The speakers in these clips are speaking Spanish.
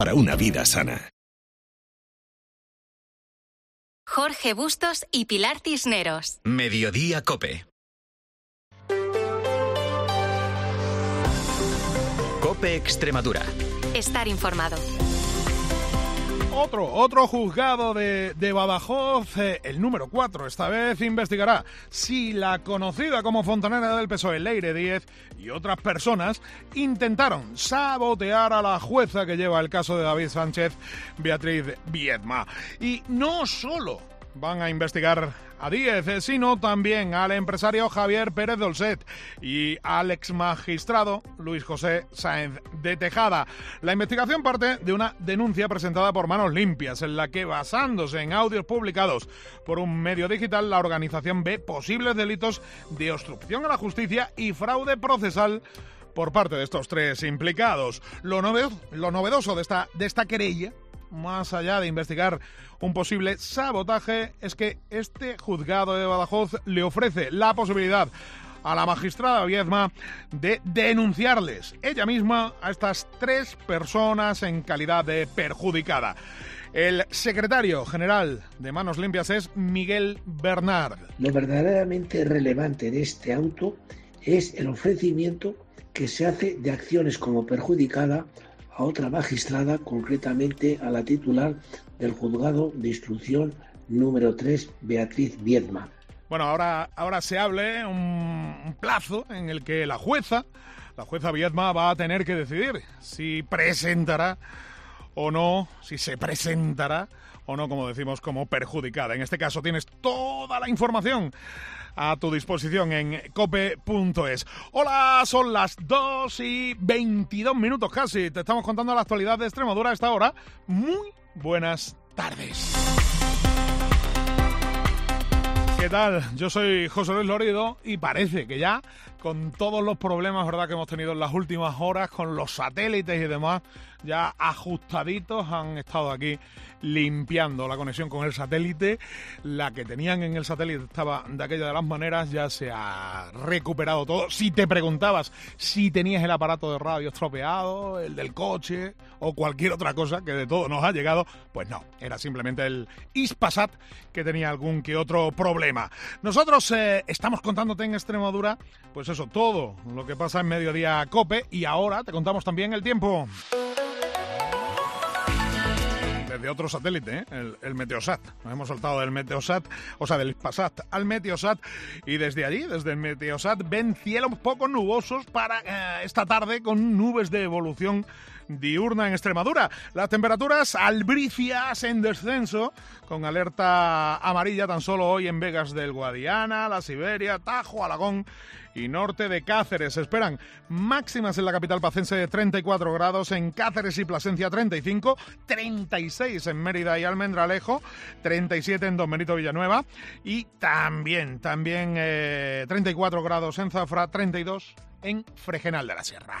para una vida sana. Jorge Bustos y Pilar Cisneros. Mediodía COPE. COPE Extremadura. Estar informado. Otro juzgado de Badajoz, el número 4, esta vez investigará si la conocida como fontanera del PSOE, Leire Díez, y otras personas intentaron sabotear a la jueza que lleva el caso de David Sánchez, Beatriz Viedma. Y no solo van a investigar a Díez, sino también al empresario Javier Pérez Dolcet y al exmagistrado Luis José Sáenz de Tejada. La investigación parte de una denuncia presentada por Manos Limpias, en la que, basándose en audios publicados por un medio digital, la organización ve posibles delitos de obstrucción a la justicia y fraude procesal por parte de estos tres implicados. Lo novedoso de esta querella, más allá de investigar un posible sabotaje, es que este juzgado de Badajoz le ofrece la posibilidad a la magistrada Viedma de denunciarles ella misma a estas tres personas en calidad de perjudicada. El secretario general de Manos Limpias es Miguel Bernard. Lo verdaderamente relevante de este auto es el ofrecimiento que se hace de acciones como perjudicada a otra magistrada, concretamente a la titular del juzgado de instrucción número 3, Beatriz Viedma. Bueno, ahora se hable un plazo en el que la jueza Viedma va a tener que decidir si presentará o no, si se presentará o no, como decimos, como perjudicada. En este caso tienes toda la información a tu disposición en cope.es. Hola, son las 2:22 casi. Te estamos contando la actualidad de Extremadura a esta hora. Muy buenas tardes. ¿Qué tal? Yo soy José Luis Lorido y parece que ya, con todos los problemas, ¿verdad?, que hemos tenido en las últimas horas, con los satélites y demás, ya ajustaditos, han estado aquí limpiando la conexión con el satélite. La que tenían en el satélite estaba de aquella de las maneras, ya se ha recuperado todo. Si te preguntabas si tenías el aparato de radio estropeado, el del coche o cualquier otra cosa, que de todo nos ha llegado, pues no, era simplemente el Hispasat que tenía algún que otro problema. Nosotros estamos contándote en Extremadura, pues eso, todo lo que pasa en Mediodía COPE, y ahora te contamos también el tiempo. Desde otro satélite, el Meteosat. Nos hemos saltado del Meteosat, o sea, del Hispasat al Meteosat, y desde allí, desde el Meteosat, ven cielos poco nubosos para esta tarde, con nubes de evolución diurna en Extremadura. Las temperaturas albricias en descenso, con alerta amarilla tan solo hoy en Vegas del Guadiana, la Siberia, Tajo, Alagón y norte de Cáceres. Se esperan máximas en la capital pacense de 34 grados, en Cáceres y Plasencia 35, 36 en Mérida y Almendralejo, 37 en Don Benito Villanueva y también 34 grados en Zafra, 32 en Fregenal de la Sierra.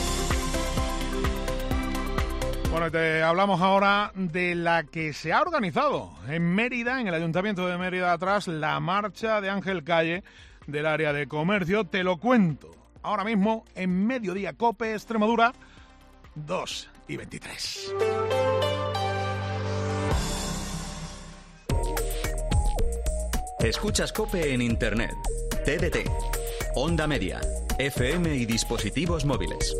Bueno, te hablamos ahora de la que se ha organizado en Mérida, en el Ayuntamiento de Mérida, tras la marcha de Ángel Calle del área de comercio. Te lo cuento ahora mismo en Mediodía COPE Extremadura, 2:23. Escuchas COPE en Internet, TDT, Onda Media, FM y dispositivos móviles.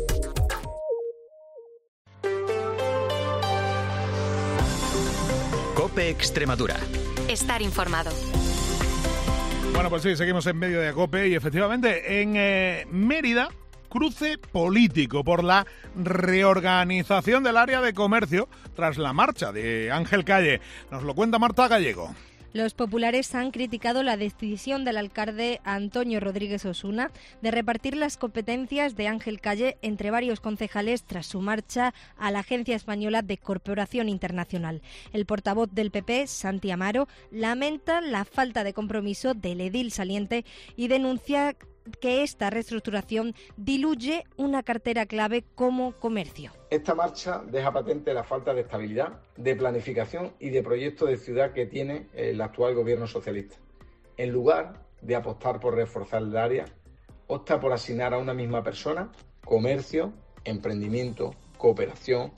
COPE Extremadura. Estar informado. Bueno, pues sí, seguimos en medio de COPE y efectivamente en Mérida, cruce político por la reorganización del área de comercio tras la marcha de Ángel Calle. Nos lo cuenta Marta Gallego. Los populares han criticado la decisión del alcalde Antonio Rodríguez Osuna de repartir las competencias de Ángel Calle entre varios concejales tras su marcha a la Agencia Española de Cooperación Internacional. El portavoz del PP, Santi Amaro, lamenta la falta de compromiso del edil saliente y denuncia que esta reestructuración diluye una cartera clave como comercio. Esta marcha deja patente la falta de estabilidad, de planificación y de proyecto de ciudad que tiene el actual gobierno socialista. En lugar de apostar por reforzar el área, opta por asignar a una misma persona comercio, emprendimiento, cooperación,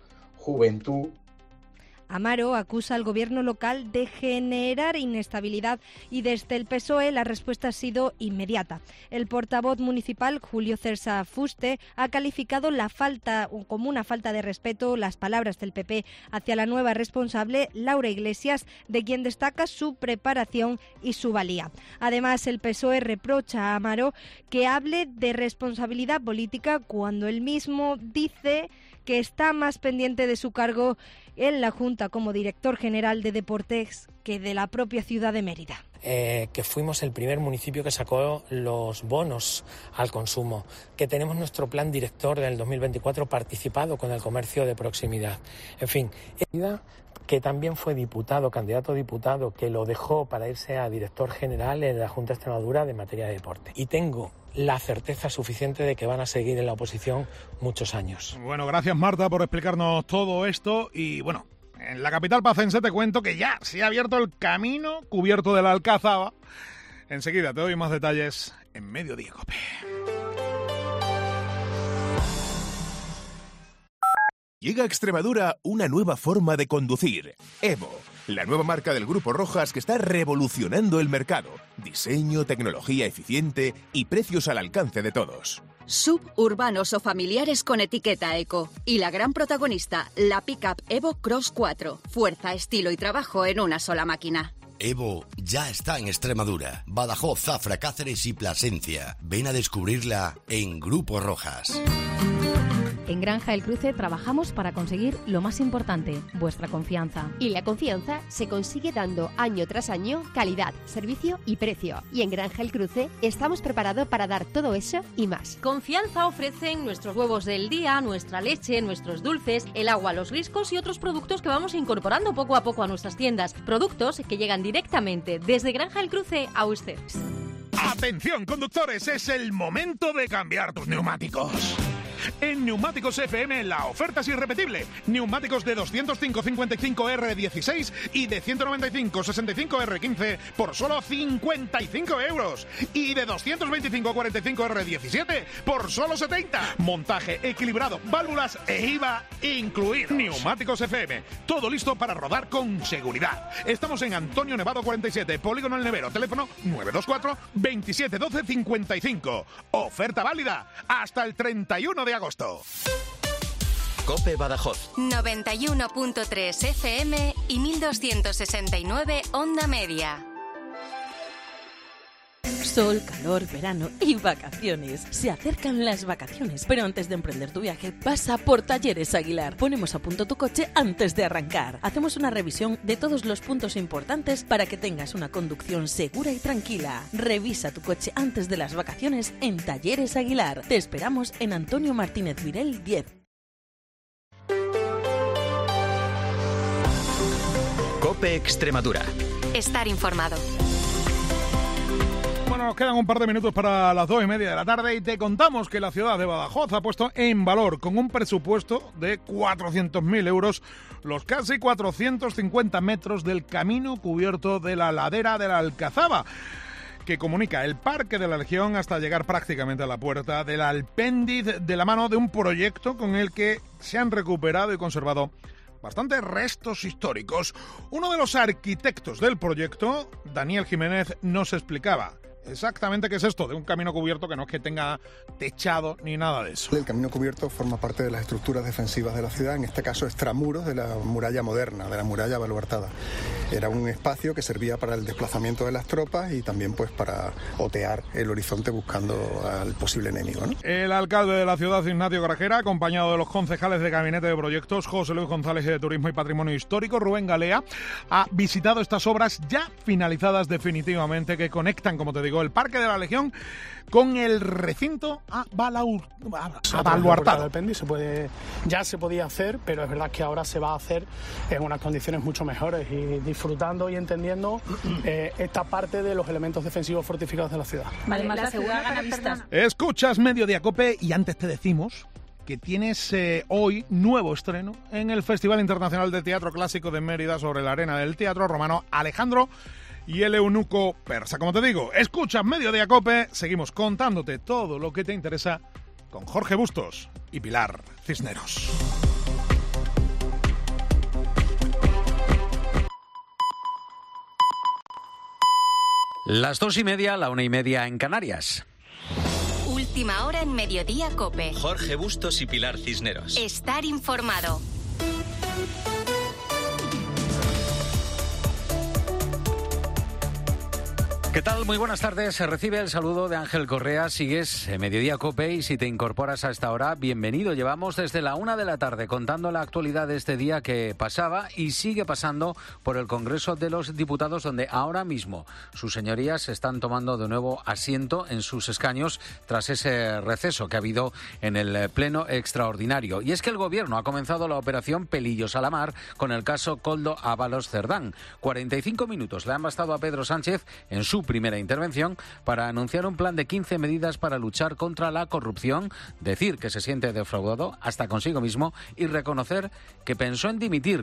juventud. Amaro acusa al gobierno local de generar inestabilidad y desde el PSOE la respuesta ha sido inmediata. El portavoz municipal, Julio César Fuste, ha calificado como una falta de respeto las palabras del PP hacia la nueva responsable, Laura Iglesias, de quien destaca su preparación y su valía. Además, el PSOE reprocha a Amaro que hable de responsabilidad política cuando él mismo dice que está más pendiente de su cargo en la Junta como director general de Deportes que de la propia ciudad de Mérida. Que fuimos el primer municipio que sacó los bonos al consumo, que tenemos nuestro plan director del 2024 participado con el comercio de proximidad. En fin, que también fue diputado, candidato a diputado, que lo dejó para irse a director general en la Junta de Extremadura de materia de deporte. Y tengo la certeza suficiente de que van a seguir en la oposición muchos años. Bueno, gracias Marta por explicarnos todo esto y bueno, en la capital pacense te cuento que ya se ha abierto el camino cubierto de la Alcazaba. Enseguida te doy más detalles en Mediodía Cope. Llega a Extremadura una nueva forma de conducir, Evo, la nueva marca del Grupo Rojas que está revolucionando el mercado. Diseño, tecnología eficiente y precios al alcance de todos. Suburbanos o familiares con etiqueta eco. Y la gran protagonista, la pickup Evo Cross 4. Fuerza, estilo y trabajo en una sola máquina. Evo ya está en Extremadura, Badajoz, Zafra, Cáceres y Plasencia. Ven a descubrirla en Grupo Rojas. En Granja El Cruce trabajamos para conseguir lo más importante, vuestra confianza. Y la confianza se consigue dando año tras año calidad, servicio y precio. Y en Granja El Cruce estamos preparados para dar todo eso y más. Confianza ofrecen nuestros huevos del día, nuestra leche, nuestros dulces, el agua, los riscos y otros productos que vamos incorporando poco a poco a nuestras tiendas. Productos que llegan directamente desde Granja El Cruce a ustedes. Atención conductores, es el momento de cambiar tus neumáticos. En Neumáticos FM la oferta es irrepetible. Neumáticos de 205 55R16 y de 195 65R15 por solo 55 euros. Y de 225 45R17 por solo 70. Montaje equilibrado, válvulas e IVA incluidos. Neumáticos FM, todo listo para rodar con seguridad. Estamos en Antonio Nevado 47, Polígono El Nevero, teléfono 924 27 12 55. Oferta válida hasta el 31 de agosto. COPE Badajoz 91.3 FM y 1269 onda media. Sol, calor, verano y vacaciones. Se acercan las vacaciones, pero antes de emprender tu viaje, pasa por Talleres Aguilar. Ponemos a punto tu coche antes de arrancar. Hacemos una revisión de todos los puntos importantes para que tengas una conducción segura y tranquila. Revisa tu coche antes de las vacaciones en Talleres Aguilar. Te esperamos en Antonio Martínez Virel 10. COPE Extremadura. Estar informado. Bueno, nos quedan un par de minutos para las 2:30 de la tarde y te contamos que la ciudad de Badajoz ha puesto en valor con un presupuesto de 400.000 euros los casi 450 metros del camino cubierto de la ladera de la Alcazaba, que comunica el Parque de la Legión hasta llegar prácticamente a la puerta del Alpéndiz, de la mano de un proyecto con el que se han recuperado y conservado bastantes restos históricos. Uno de los arquitectos del proyecto, Daniel Jiménez, nos explicaba exactamente qué es esto de un camino cubierto que no es que tenga techado ni nada de eso. El camino cubierto forma parte de las estructuras defensivas de la ciudad, en este caso extramuros de la muralla moderna, de la muralla baluartada. Era un espacio que servía para el desplazamiento de las tropas y también pues para otear el horizonte buscando al posible enemigo, ¿no? El alcalde de la ciudad, Ignacio Grajera, acompañado de los concejales de Gabinete de Proyectos, José Luis González de Turismo y Patrimonio Histórico, Rubén Galea, ha visitado estas obras ya finalizadas definitivamente que conectan, como te digo, el Parque de la Legión con el recinto baluartado. Ya se podía hacer, pero es verdad que ahora se va a hacer en unas condiciones mucho mejores y disfrutando y entendiendo esta parte de los elementos defensivos fortificados de la ciudad. Además, la ciudad gana vistas. Escuchas Mediodía Cope y antes te decimos que tienes hoy nuevo estreno en el Festival Internacional de Teatro Clásico de Mérida sobre la arena del Teatro Romano Alejandro y el eunuco persa. Como te digo, escuchas Mediodía Cope, seguimos contándote todo lo que te interesa con Jorge Bustos y Pilar Cisneros. Las 2:30, la 1:30 en Canarias. Última hora en Mediodía COPE. Jorge Bustos y Pilar Cisneros. Estar informado. ¿Qué tal? Muy buenas tardes. Se recibe el saludo de Ángel Correa. Sigues en Mediodía COPE y si te incorporas a esta hora, bienvenido. Llevamos desde la 1 de la tarde contando la actualidad de este día que pasaba y sigue pasando por el Congreso de los Diputados, donde ahora mismo sus señorías están tomando de nuevo asiento en sus escaños tras ese receso que ha habido en el Pleno Extraordinario. Y es que el Gobierno ha comenzado la operación Pelillos a la Mar con el caso Koldo Ábalos Cerdán. 45 minutos le han bastado a Pedro Sánchez en su primera intervención para anunciar un plan de 15 medidas para luchar contra la corrupción, decir que se siente defraudado hasta consigo mismo y reconocer que pensó en dimitir